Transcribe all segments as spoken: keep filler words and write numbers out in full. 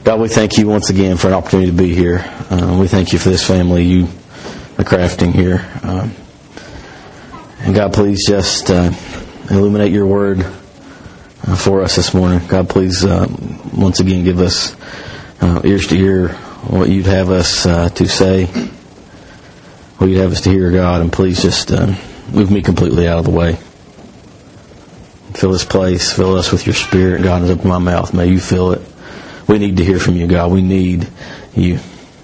God, we thank you once again for an opportunity to be here. Uh, we thank you for this family you are crafting here. Um, and God, please just uh, illuminate your word uh, for us this morning. God, please uh, once again give us uh, ears to hear what you'd have us uh, to say, what you'd have us to hear, God. And please just uh, move me completely out of the way. Fill this place, fill us with your spirit. God, is open my mouth. May you fill it. We need to hear from you, God. We need you.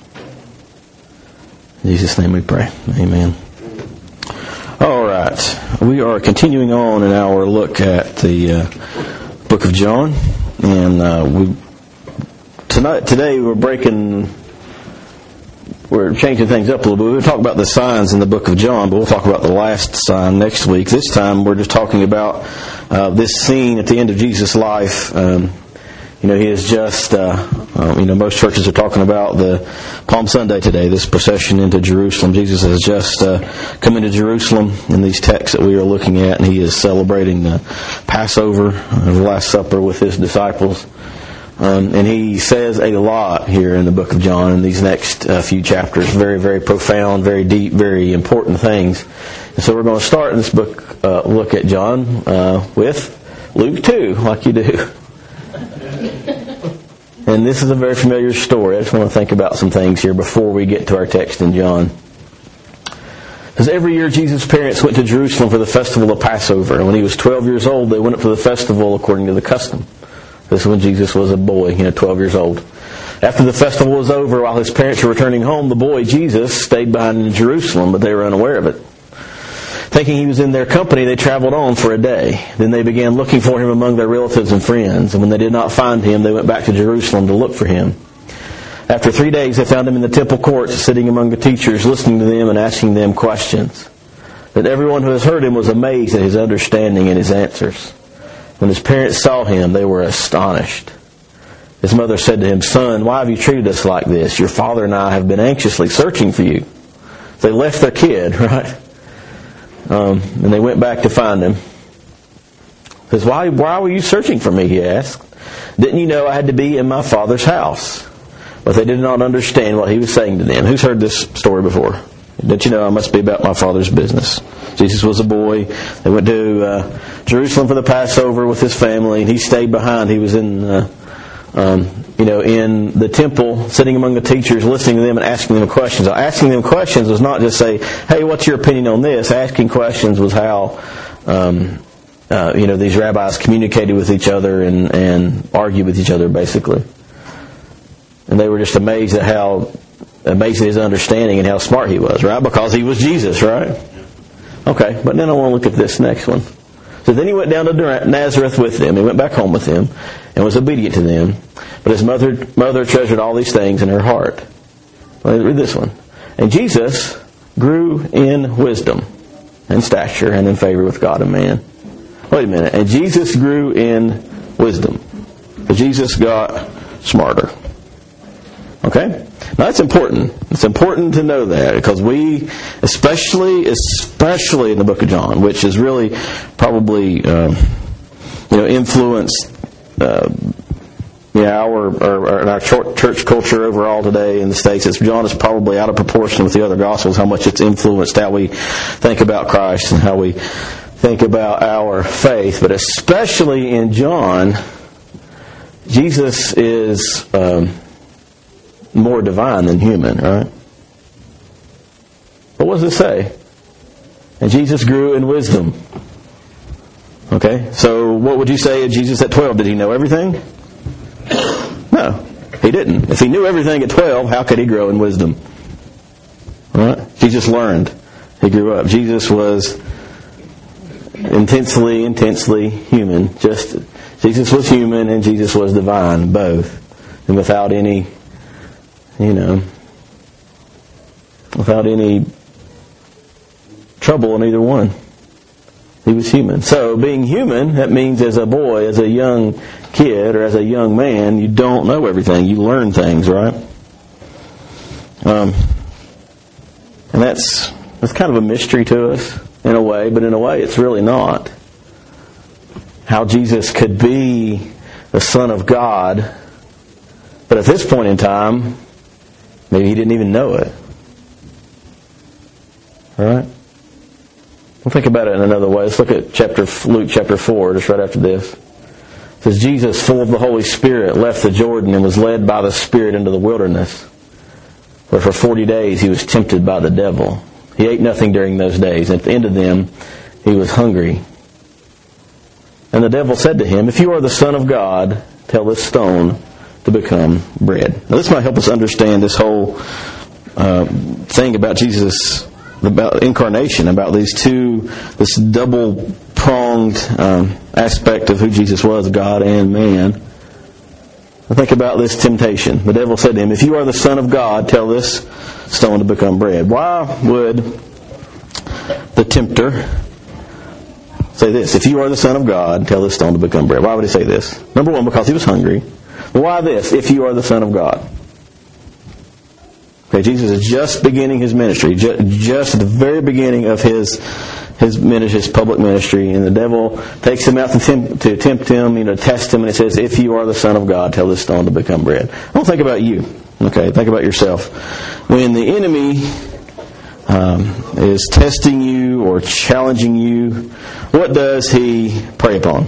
In Jesus' name we pray. Amen. All right. We are continuing on in our look at the uh, book of John. And uh, we tonight, today we're breaking, we're changing things up a little bit. We'll talk about the signs in the book of John, but we'll talk about the last sign next week. This time we're just talking about uh, this scene at the end of Jesus' life. Um, You know, he is just, uh, uh, you know, most churches are talking about the Palm Sunday today, this procession into Jerusalem. Jesus has just uh, come into Jerusalem in these texts that we are looking at, and he is celebrating the Passover, uh, the Last Supper with his disciples. Um, and he says a lot here in the book of John in these next uh, few chapters. Very, very profound, very deep, very important things. And so we're going to start in this book, uh, look at John uh, with Luke two, like you do. And this is a very familiar story. I just want to think about some things here before we get to our text in John. Because every year Jesus' parents went to Jerusalem for the festival of Passover. And when he was twelve years old, they went up to the festival according to the custom. This is when Jesus was a boy, you know, twelve years old. After the festival was over, while his parents were returning home, the boy, Jesus, stayed behind in Jerusalem, but they were unaware of it. Thinking he was in their company, they traveled on for a day. Then they began looking for him among their relatives and friends. And when they did not find him, they went back to Jerusalem to look for him. After three days, they found him in the temple courts, sitting among the teachers, listening to them and asking them questions. But everyone who has heard him was amazed at his understanding and his answers. When his parents saw him, they were astonished. His mother said to him, "Son, why have you treated us like this? Your father and I have been anxiously searching for you." They left their kid, right? Um, and they went back to find him. He says, why, why were you searching for me, he asked. Didn't you know I had to be in my father's house? But they did not understand what he was saying to them. Who's heard this story before? Didn't you know I must be about my father's business? Jesus was a boy. They went to uh, Jerusalem for the Passover with his family, and he stayed behind. He was in... Uh, Um, you know, in the temple, sitting among the teachers, listening to them and asking them questions. Now, asking them questions was not just say, "Hey, what's your opinion on this?" Asking questions was how, um, uh, you know, these rabbis communicated with each other and, and argued with each other, basically. And they were just amazed at how amazed at his understanding and how smart he was, right? Because he was Jesus, right? Okay, but then I want to look at this next one. So then he went down to Nazareth with them. He went back home with them and was obedient to them. But his mother mother treasured all these things in her heart. Well, read this one. And Jesus grew in wisdom and stature and in favor with God and man. Wait a minute. And Jesus grew in wisdom. But Jesus got smarter. Okay? Now that's important. It's important to know that because we, especially, especially in the book of John, which is really probably, um, you know, influenced, uh, you know, our or, or our church culture overall today in the States. It's, John is probably out of proportion with the other Gospels. How much it's influenced how we think about Christ and how we think about our faith, but especially in John, Jesus is. Um, more divine than human, right? But what does it say? And Jesus grew in wisdom. Okay, so what would you say of Jesus at twelve? Did he know everything? No, he didn't. If he knew everything at twelve, how could he grow in wisdom? All right? Jesus learned. He grew up. Jesus was intensely, intensely human. Just Jesus was human and Jesus was divine, both. And without any You know, without any trouble in either one. He was human. So, being human, that means as a boy, as a young kid, or as a young man, you don't know everything. You learn things, right? Um, and that's that's kind of a mystery to us, in a way, but in a way it's really not. How Jesus could be the Son of God But at this point in time, maybe he didn't even know it. All right? We'll think about it in another way. Let's look at chapter Luke chapter four, just right after this. It says, Jesus, full of the Holy Spirit, left the Jordan and was led by the Spirit into the wilderness, where for forty days he was tempted by the devil. He ate nothing during those days, and at the end of them he was hungry. And the devil said to him, if you are the Son of God, tell this stone to become bread. Now this might help us understand this whole uh, thing about Jesus, about incarnation, about these two, this double-pronged um, aspect of who Jesus was, God and man. I think about this temptation. The devil said to him, if you are the Son of God, tell this stone to become bread. Why would the tempter say this? If you are the Son of God, tell this stone to become bread. Why would he say this? Number one, because he was hungry. Why this? If you are the Son of God. Okay, Jesus is just beginning his ministry, just, just at the very beginning of his his ministry, his public ministry, and the devil takes him out to tempt, to tempt him, you know, test him, and it says, "If you are the Son of God, tell this stone to become bread." Don't think about you. Okay, think about yourself. When the enemy um, is testing you or challenging you, what does he prey upon?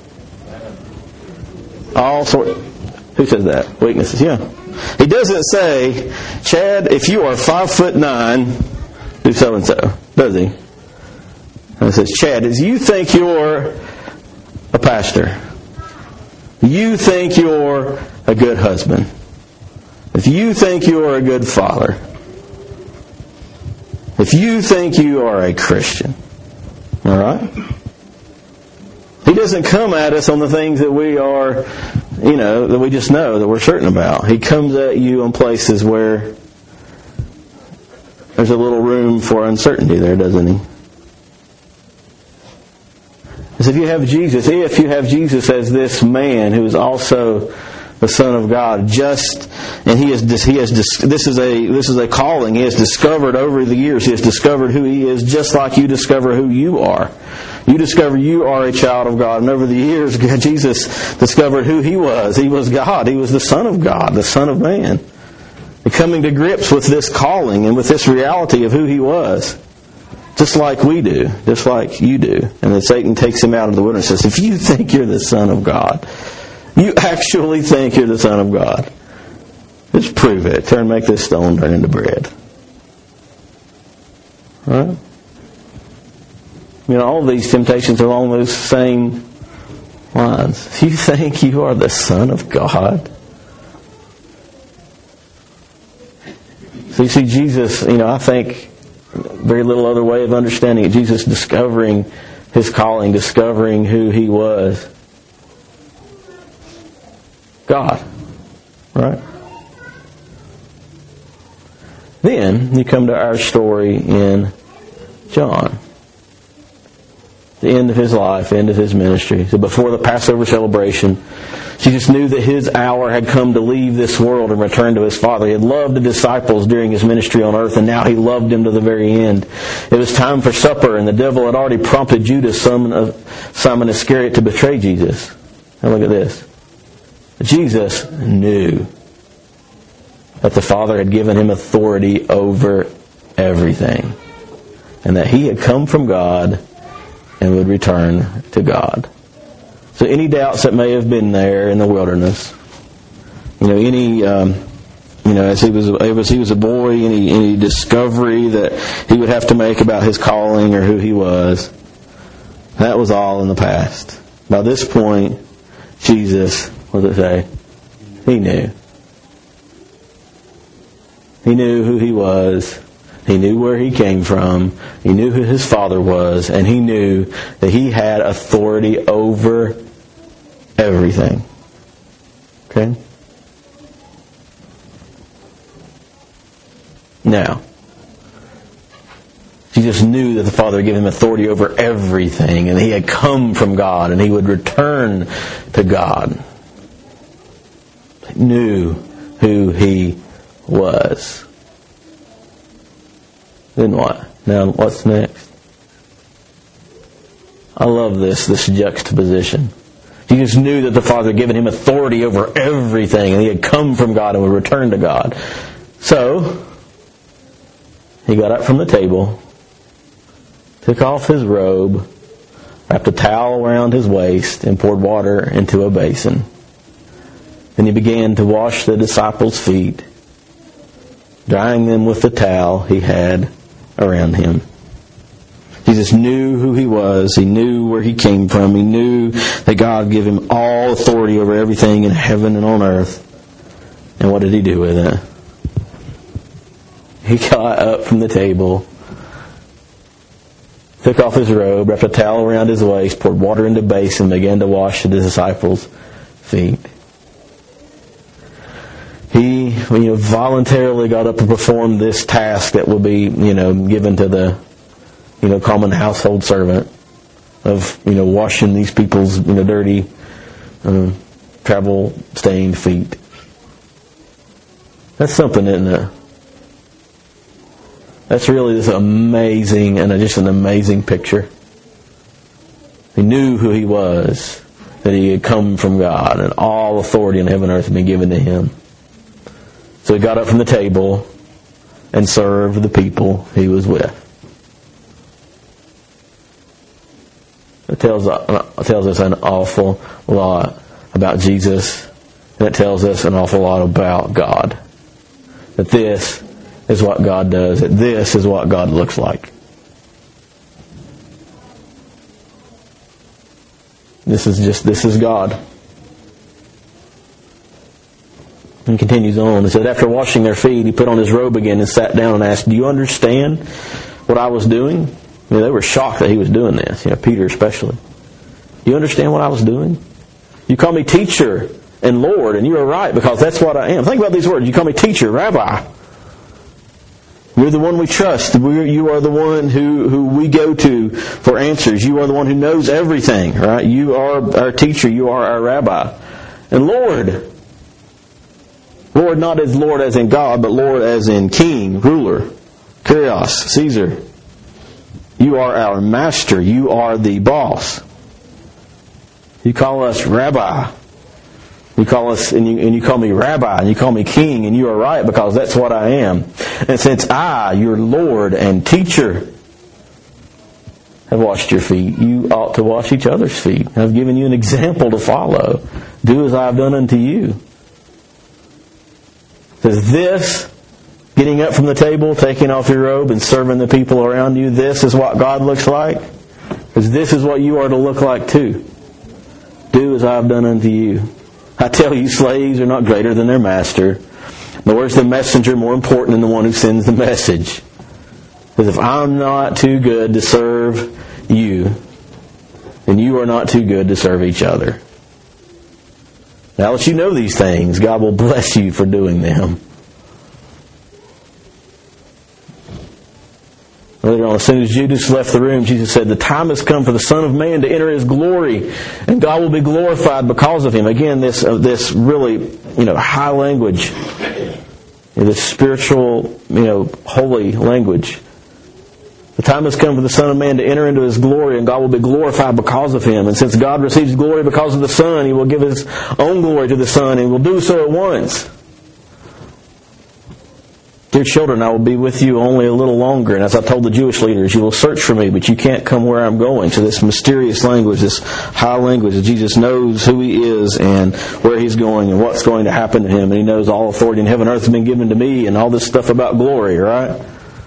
All sort. Who says that? Weaknesses. Yeah. He doesn't say, Chad, if you are five foot nine, do so and so, does he? And it says, Chad, as you think you're a pastor, you think you're a good husband, if you think you're a good father, if you think you are a Christian, all right? He doesn't come at us on the things that we are, you know, that we just know, that we're certain about. He comes at you on places where there's a little room for uncertainty there, doesn't he? Because if you have Jesus, if you have Jesus as this man who is also the Son of God, just, and he is, he has, this is a, this is a calling. He has discovered over the years, he has discovered who he is, just like you discover who you are. You discover you are a child of God. And over the years, Jesus discovered who he was. He was God. He was the Son of God, the Son of Man. And coming to grips with this calling and with this reality of who he was. Just like we do. Just like you do. And then Satan takes him out of the wilderness and says, if you think you're the Son of God, you actually think you're the Son of God, just prove it. Turn, make this stone turn into bread. Right? You know, all of these temptations are along those same lines. You think you are the Son of God? So you see, Jesus, you know, I think very little other way of understanding it. Jesus discovering his calling, discovering who he was. God. Right? Then you come to our story in John. The end of his life, end of his ministry. So before the Passover celebration, Jesus knew that his hour had come to leave this world and return to his Father. He had loved the disciples during his ministry on earth, and now he loved them to the very end. It was time for supper, and the devil had already prompted Judas, son of Simon Iscariot, to betray Jesus. Now look at this. Jesus knew that the Father had given him authority over everything, and that he had come from God and would return to God. So any doubts that may have been there in the wilderness, you know, any, um, you know, as he was, as he was a boy, any, any discovery that he would have to make about his calling or who he was, that was all in the past. By this point, Jesus, what does it say? He knew. He knew who he was. He knew where he came from. He knew who his Father was. And he knew that he had authority over everything. Okay? Now, Jesus knew that the Father had given him authority over everything. And he had come from God. And he would return to God. He knew who he was. Then what? Now, what's next? I love this, this juxtaposition. Jesus knew that the Father had given him authority over everything, and he had come from God and would return to God. So, he got up from the table, took off his robe, wrapped a towel around his waist, and poured water into a basin. Then he began to wash the disciples' feet, drying them with the towel he had around him. Jesus knew who he was. He knew where he came from. He knew that God gave him all authority over everything in heaven and on earth. And what did he do with it? He got up from the table, took off his robe, wrapped a towel around his waist, poured water into a basin, and began to wash the disciples' feet. He, you know, voluntarily got up and performed this task that will be, you know, given to the, you know, common household servant of, you know, washing these people's, you know, dirty, uh, travel-stained feet. That's something, isn't it? That's really this amazing, and just an amazing picture. He knew who he was, that he had come from God, and all authority in heaven and earth had been given to him. So he got up from the table and served the people he was with. It tells, it tells us an awful lot about Jesus, and it tells us an awful lot about God. That this is what God does, that this is what God looks like. This is just, this is God. And he continues on. It said, after washing their feet, he put on his robe again and sat down and asked, do you understand what I was doing? I mean, they were shocked that he was doing this, you know, Peter especially. You understand what I was doing? You call me teacher and Lord, and you are right, because that's what I am. Think about these words. You call me teacher, rabbi. You're the one we trust. We're, you are the one who, who we go to for answers. You are the one who knows everything, right? You are our teacher. You are our rabbi. And Lord. Lord not as Lord as in God, but Lord as in King, ruler, Kyrios, Caesar. You are our master. You are the boss. You call us rabbi. You call us, and you, and you call me rabbi, and you call me king, and you are right, because that's what I am. And since I, your Lord and teacher, have washed your feet, you ought to wash each other's feet. I've given you an example to follow. Do as I have done unto you. Says this, getting up from the table, taking off your robe, and serving the people around you, this is what God looks like. Because this is what you are to look like too. Do as I have done unto you. I tell you, slaves are not greater than their master, nor is the messenger more important than the one who sends the message. Because if I'm not too good to serve you, then you are not too good to serve each other. Now that you know these things, God will bless you for doing them. Later on, as soon as Judas left the room, Jesus said, the time has come for the Son of Man to enter His glory, and God will be glorified because of Him. Again, this uh, this really, you know, high language, this spiritual, you know, holy language. The time has come for the Son of Man to enter into His glory, and God will be glorified because of Him. And since God receives glory because of the Son, He will give His own glory to the Son, and He will do so at once. Dear children, I will be with you only a little longer. And as I told the Jewish leaders, you will search for me, but you can't come where I'm going. So this mysterious language, this high language, that Jesus knows who He is and where He's going and what's going to happen to Him. And He knows all authority in heaven and earth has been given to me, and all this stuff about glory, right?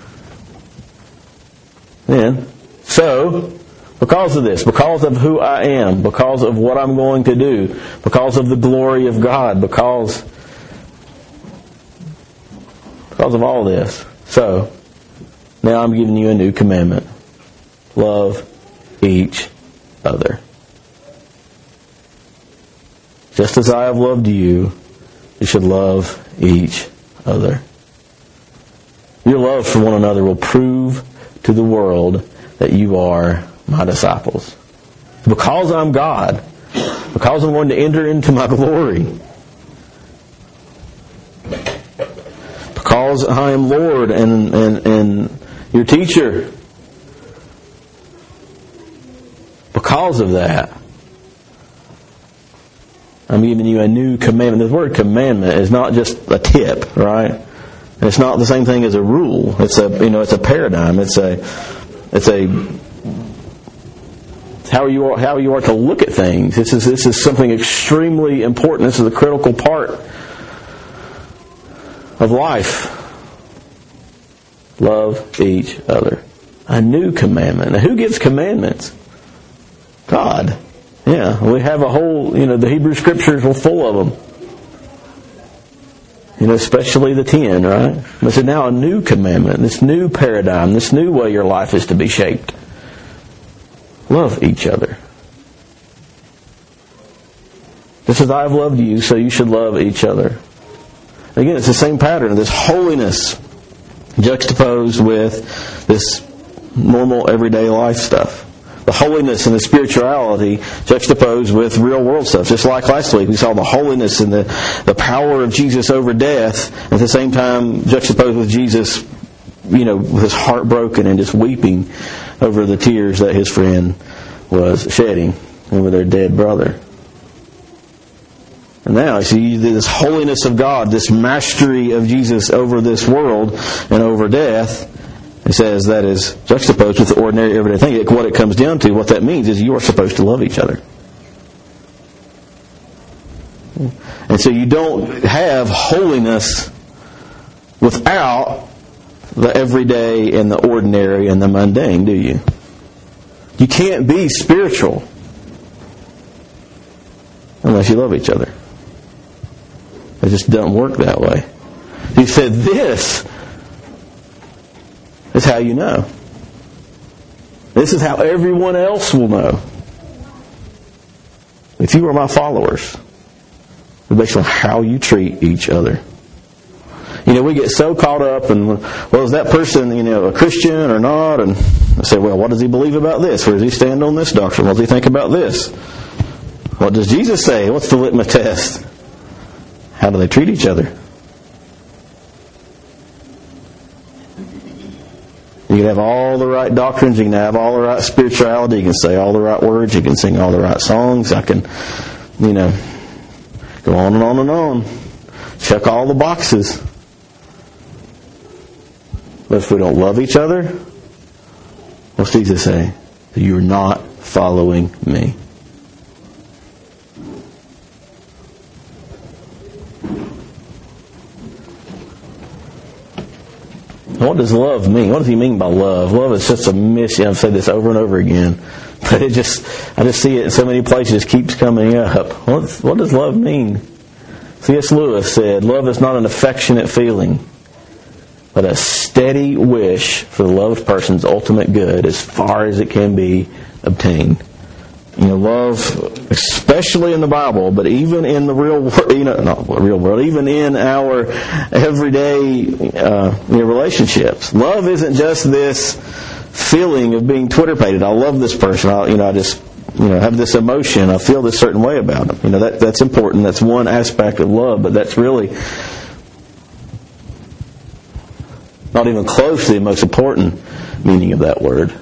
Then, so, because of this, because of who I am, because of what I'm going to do, because of the glory of God, because... Because of all this. So, now I'm giving you a new commandment. Love each other. Just as I have loved you, you should love each other. Your love for one another will prove to the world that you are my disciples. Because I'm God, because I'm going to enter into my glory, because I am Lord and, and, and your teacher. Because of that, I'm giving you a new commandment. The word commandment is not just a tip, right? And it's not the same thing as a rule. It's a, you know, it's a paradigm. It's a, it's a, it's how you are, how you are to look at things. This is, this is something extremely important. This is a critical part of life. Love each other. A new commandment. Now, who gives commandments? God. Yeah, we have a whole, you know, the Hebrew Scriptures are full of them. You know, especially the ten, right? But it's now a new commandment, this new paradigm, this new way your life is to be shaped. Love each other. Just as I have loved you, so you should love each other. Again, it's the same pattern, this holiness juxtaposed with this normal everyday life stuff. The holiness and the spirituality juxtaposed with real world stuff. Just like last week, we saw the holiness and the, the power of Jesus over death, at the same time juxtaposed with Jesus, you know, with his heart broken and just weeping over the tears that his friend was shedding over their dead brother. And now, you see, this holiness of God, this mastery of Jesus over this world and over death, it says that is juxtaposed with the ordinary everyday thing. What it comes down to, what that means is you are supposed to love each other. And so you don't have holiness without the everyday and the ordinary and the mundane, do you? You can't be spiritual unless you love each other. It just doesn't work that way. He said this is how you know. This is how everyone else will know. If you are my followers, it's based on how you treat each other. You know, we get so caught up in, well, is that person, you know, a Christian or not? And I say, well, what does he believe about this? Where does he stand on this doctrine? What does he think about this? What does Jesus say? What's the litmus test? How do they treat each other? You can have all the right doctrines, you can have all the right spirituality, you can say all the right words, you can sing all the right songs, I can, you know, go on and on and on. Check all the boxes. But if we don't love each other, what's Jesus say? You're not following me. What does love mean? What does he mean by love? Love is just a mission. I've said this over and over again, but it just, I just see it in so many places. It keeps coming up. What, what does love mean? C S Lewis said, love is not an affectionate feeling, but a steady wish for the loved person's ultimate good as far as it can be obtained. You know, love, especially in the Bible, but even in the real world, you know, not real world, even in our everyday uh, you know, relationships. Love isn't just this feeling of being Twitter-pated. I love this person. I, you know, I just, you know, have this emotion. I feel this certain way about them. You know, that that's important. That's one aspect of love, but that's really not even close to the most important meaning of that word.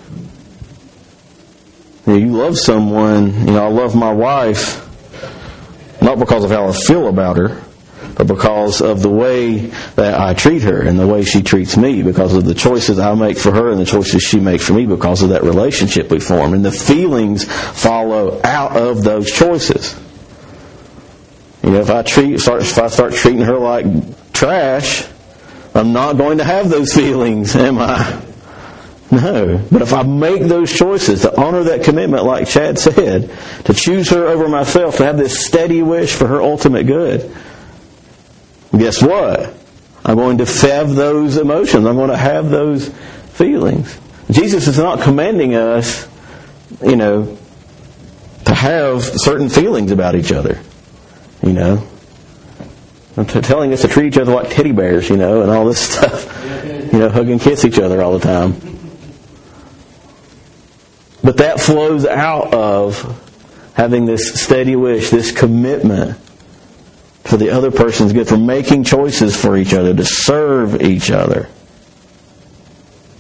You love someone, you know, I love my wife, not because of how I feel about her, but because of the way that I treat her and the way she treats me, because of the choices I make for her and the choices she makes for me, because of that relationship we form. And the feelings follow out of those choices. You know, if I treat, start, if I start treating her like trash, I'm not going to have those feelings, am I? No. But if I make those choices to honor that commitment, like Chad said, to choose her over myself, to have this steady wish for her ultimate good, guess what? I'm going to have those emotions. I'm going to have those feelings. Jesus is not commanding us, you know, to have certain feelings about each other. You know, I'm t- telling us to treat each other like teddy bears, you know, and all this stuff. You know, hug and kiss each other all the time. But that flows out of having this steady wish, this commitment for the other person's good, for making choices for each other, to serve each other.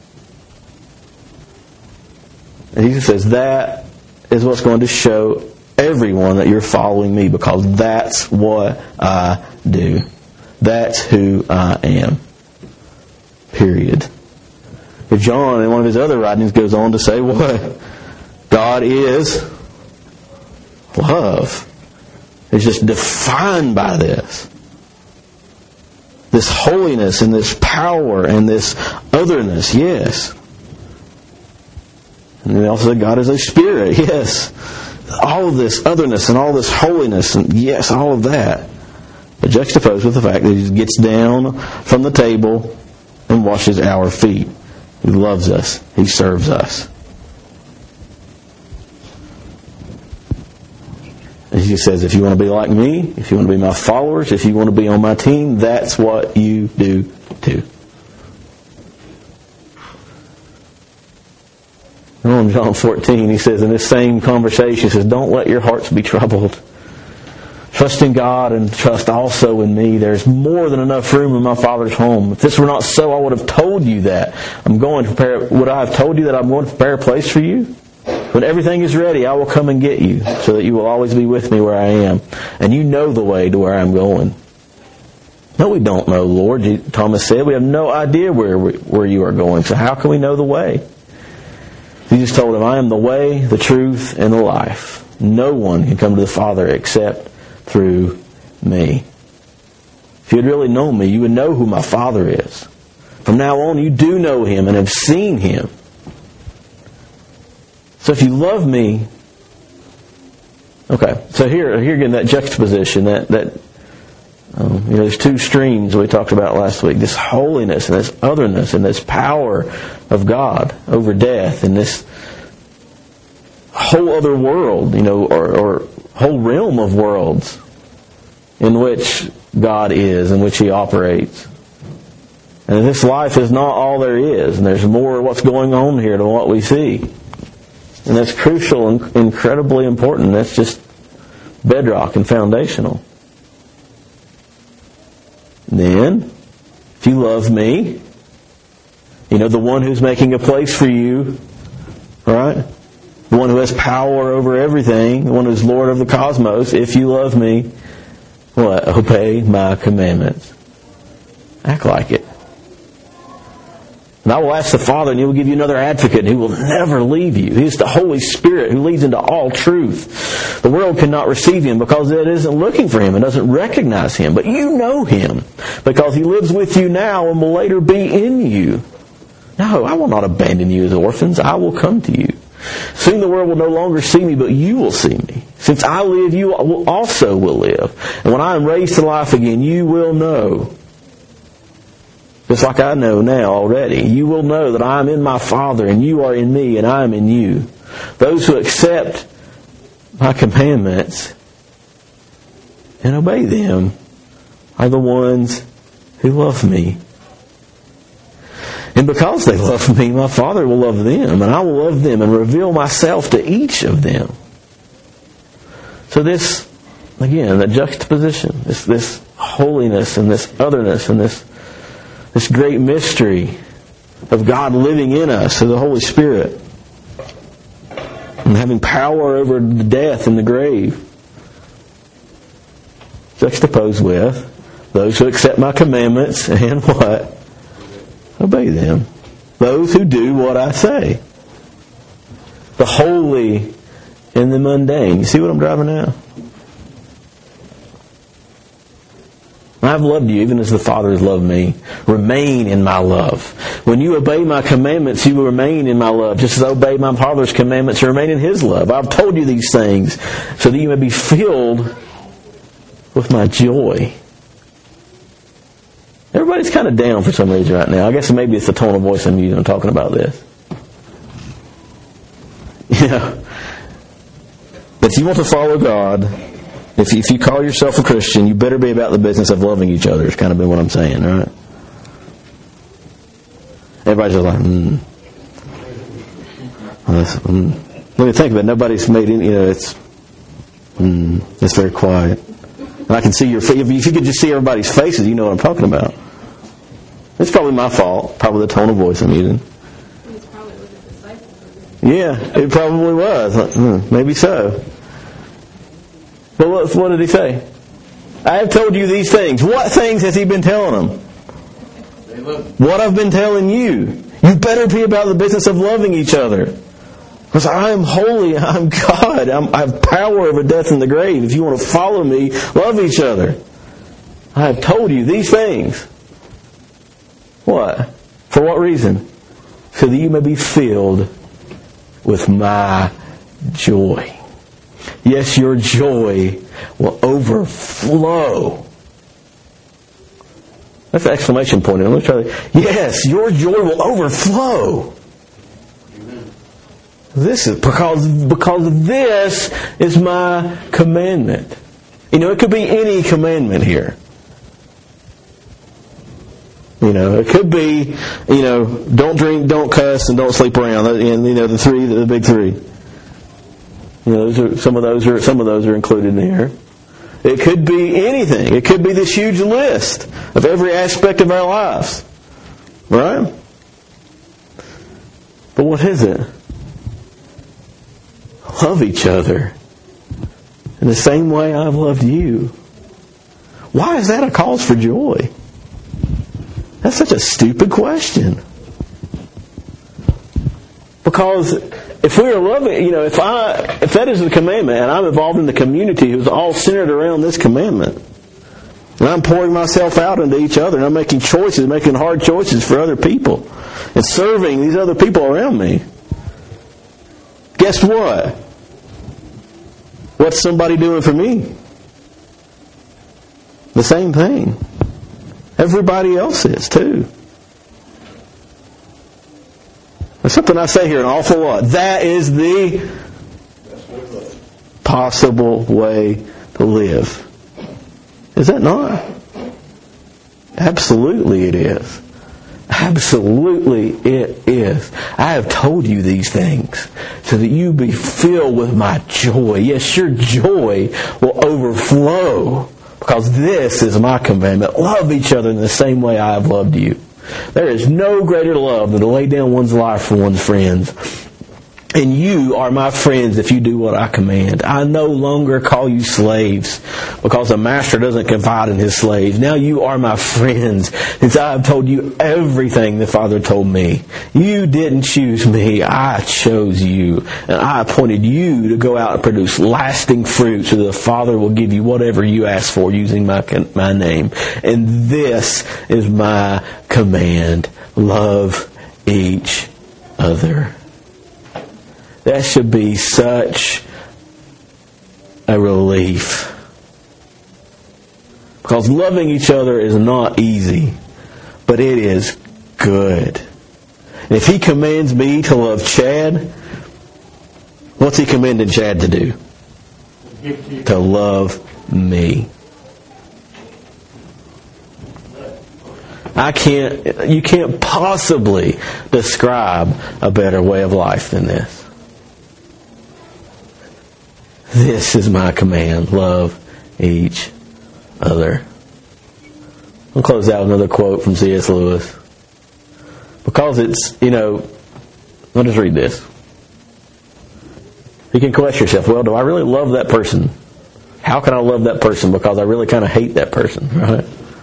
And Jesus says that is what's going to show everyone that you're following me, because that's what I do. That's who I am. Period. But John, in one of his other writings, goes on to say what? God is love. It's just defined by this. This holiness and this power and this otherness, yes. And then also God is a spirit, yes. All of this otherness and all this holiness, and yes, all of that. But juxtaposed with the fact that He gets down from the table and washes our feet. He loves us. He serves us. And He says, if you want to be like me, if you want to be my followers, if you want to be on my team, that's what you do too. And in John fourteen, He says in this same conversation, He says, don't let your hearts be troubled. Trust in God and trust also in me. There's more than enough room in my Father's home. If this were not so, I would have told you that. I'm going to prepare. Would I have told you that I'm going to prepare a place for you? When everything is ready, I will come and get you, so that you will always be with me where I am. And you know the way to where I'm going. No, we don't know, Lord, Thomas said. We have no idea where we, where you are going. So how can we know the way? Jesus told him, I am the way, the truth, and the life. No one can come to the Father except through me. If you had really known me, you would know who my Father is. From now on, you do know Him and have seen Him. So if you love me, okay. So here, here again, that juxtaposition, that that um, you know, there's two streams we talked about last week: this holiness and this otherness and this power of God over death, and this whole other world, you know, or, or whole realm of worlds in which God is, in which He operates. And this life is not all there is, and there's more of what's going on here than what we see. And that's crucial and incredibly important. That's just bedrock and foundational. Then, if you love me, you know, the one who's making a place for you, right? The one who has power over everything, the one who's Lord of the cosmos, if you love me, what? Obey my commandments. Act like it. And I will ask the Father, and He will give you another advocate, and He will never leave you. He is the Holy Spirit who leads into all truth. The world cannot receive Him because it isn't looking for Him and doesn't recognize Him. But you know Him because He lives with you now and will later be in you. No, I will not abandon you as orphans. I will come to you. Soon the world will no longer see me, but you will see me. Since I live, you also will live. And when I am raised to life again, you will know, just like I know now already, you will know that I am in my Father, and you are in me, and I am in you. Those who accept my commandments and obey them are the ones who love me. And because they love me, my Father will love them, and I will love them and reveal myself to each of them. So this, again, the juxtaposition, this, this holiness and this otherness and this This great mystery of God living in us through the Holy Spirit and having power over the death and the grave. Juxtaposed with those who accept my commandments and what? Obey them. Those who do what I say. The holy and the mundane. You see what I'm driving at? I've loved you even as the Father has loved me. Remain in my love. When you obey my commandments, you will remain in my love. Just as I obey my Father's commandments and remain in His love. I've told you these things so that you may be filled with my joy. Everybody's kind of down for some reason right now. I guess maybe it's the tone of voice I'm using. I'm talking about this. You know, if you want to follow God, If you, if you call yourself a Christian, you better be about the business of loving each other. It's kind of been what I'm saying, right? Everybody's just like, hmm. mm. Let me think of it. Nobody's made any, you know, it's, mm, it's very quiet. And I can see your, if you could just see everybody's faces, you know what I'm talking about. It's probably my fault. Probably the tone of voice I'm using. It's probably what the disciples were doing. Yeah, it probably was. Hmm, maybe so. But what, what did he say? I have told you these things. What things has he been telling them? What I've been telling you. You better be about the business of loving each other. Because I am holy, I'm God. I'm, I have power over death and the grave. If you want to follow me, love each other. I have told you these things. What? For what reason? So that you may be filled with my joy. Yes, your joy will overflow. That's the exclamation point. Let me try that. Yes, your joy will overflow. Amen. This is because because this is my commandment. You know, it could be any commandment here. You know, it could be, you know, don't drink, don't cuss, and don't sleep around. And you know, the three, the big three. You know, those are, some of those are some of those are included in here. It could be anything. It could be this huge list of every aspect of our lives. Right? But what is it? Love each other in the same way I've loved you. Why is that a cause for joy? That's such a stupid question. Because if we are loving, you know, if I, if that is the commandment, and I'm involved in the community who's all centered around this commandment, and I'm pouring myself out into each other, and I'm making choices, making hard choices for other people, and serving these other people around me, guess what? What's somebody doing for me? The same thing. Everybody else is too. There's something I say here an awful lot. That is the possible way to live. Is that not? Absolutely it is. Absolutely it is. I have told you these things so that you be filled with my joy. Yes, your joy will overflow because this is my commandment. Love each other in the same way I have loved you. There is no greater love than to lay down one's life for one's friends. And you are my friends if you do what I command. I no longer call you slaves because a master doesn't confide in his slaves. Now you are my friends since I have told you everything the Father told me. You didn't choose me. I chose you. And I appointed you to go out and produce lasting fruit so the Father will give you whatever you ask for using my, my name. And this is my command. Love each other. That should be such a relief. Because loving each other is not easy, but it is good. And if He commands me to love Chad, what's He commanding Chad to do? To love me. I can't, you can't possibly describe a better way of life than this. This is my command. Love each other. I'll close out with another quote from C S Lewis. Because it's, you know, I'll just read this. You can question yourself, well, do I really love that person? How can I love that person? Because I really kind of hate that person, right?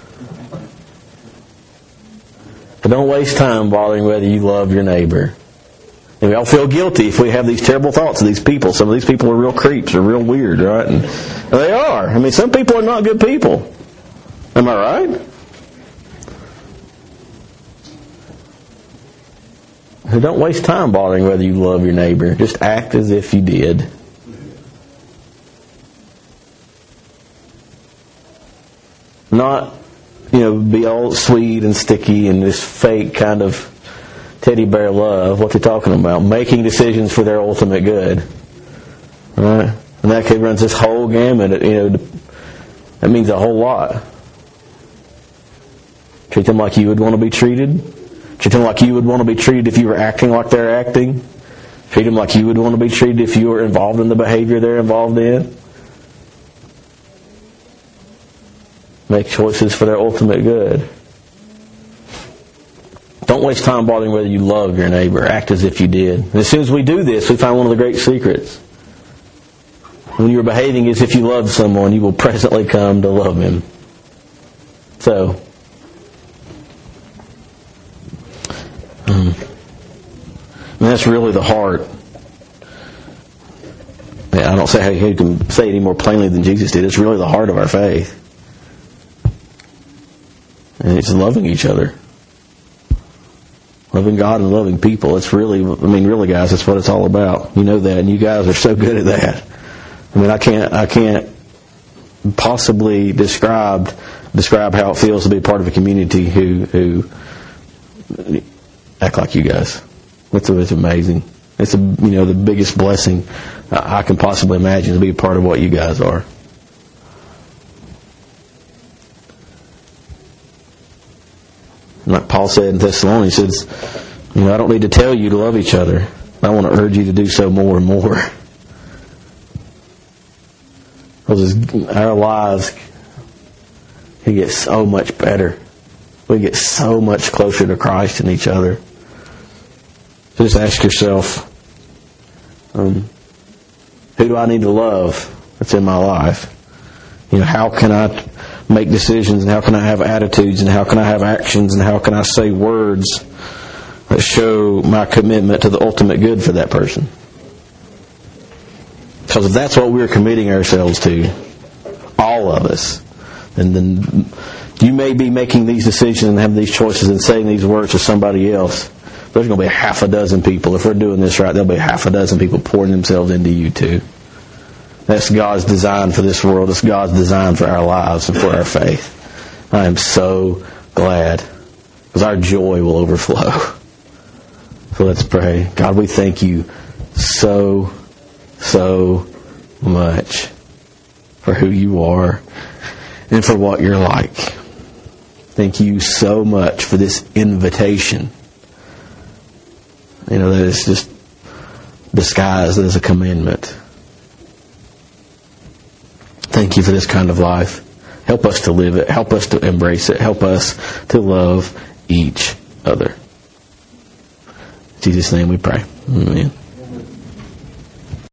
But don't waste time bothering whether you love your neighbor. And we all feel guilty if we have these terrible thoughts of these people. Some of these people are real creeps, are real weird, right? And they are. I mean, some people are not good people. Am I right? So don't waste time bothering whether you love your neighbor. Just act as if you did. Not, you know, be all sweet and sticky and this fake kind of teddy bear love. What they're talking about. Making decisions for their ultimate good. Right? And that kid runs this whole gamut. You know, that means a whole lot. Treat them like you would want to be treated. Treat them like you would want to be treated if you were acting like they're acting. Treat them like you would want to be treated if you were involved in the behavior they're involved in. Make choices for their ultimate good. Don't waste time bothering whether you love your neighbor. Act as if you did. And as soon as we do this, we find one of the great secrets. When you are behaving as if you love someone, you will presently come to love him. So, um, and that's really the heart. I don't say how you can say it any more plainly than Jesus did. It's really the heart of our faith. And it's loving each other. Loving God and loving people. It's really, I mean, really, guys, that's what it's all about. You know that, and you guys are so good at that. I mean, I can't, I can't possibly describe describe how it feels to be part of a community who who act like you guys. It's, it's amazing. It's a, you know, the biggest blessing I can possibly imagine to be a part of what you guys are. Like Paul said in Thessalonians, he says, you know, I don't need to tell you to love each other. I want to urge you to do so more and more. Because our lives can get so much better. We get so much closer to Christ and each other. So just ask yourself, um, who do I need to love that's in my life? You know, how can I make decisions, and how can I have attitudes, and how can I have actions, and how can I say words that show my commitment to the ultimate good for that person? Because if that's what we're committing ourselves to, all of us, then, then you may be making these decisions and having these choices and saying these words to somebody else. There's going to be half a dozen people. If we're doing this right, there'll be half a dozen people pouring themselves into you too. That's God's design for this world. It's God's design for our lives and for our faith. I am so glad, because our joy will overflow. So let's pray. God, we thank you so, so much for who you are and for what you're like. Thank you so much for this invitation. You know, that it's just disguised as a commandment. Thank you for this kind of life. Help us to live it. Help us to embrace it. Help us to love each other. In Jesus' name we pray. Amen.